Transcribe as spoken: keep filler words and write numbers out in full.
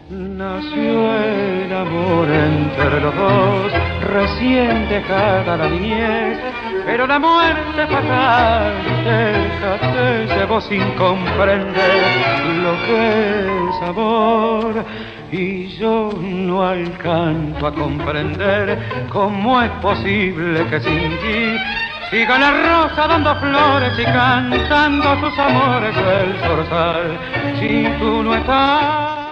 Nació el amor entre los dos, recién dejada la niñez, pero la muerte fatal déjate llevó sin comprender lo que es amor. Y yo no alcanzo a comprender cómo es posible que sin ti siga la rosa dando flores y cantando sus amores el zorzal. Si tú no estás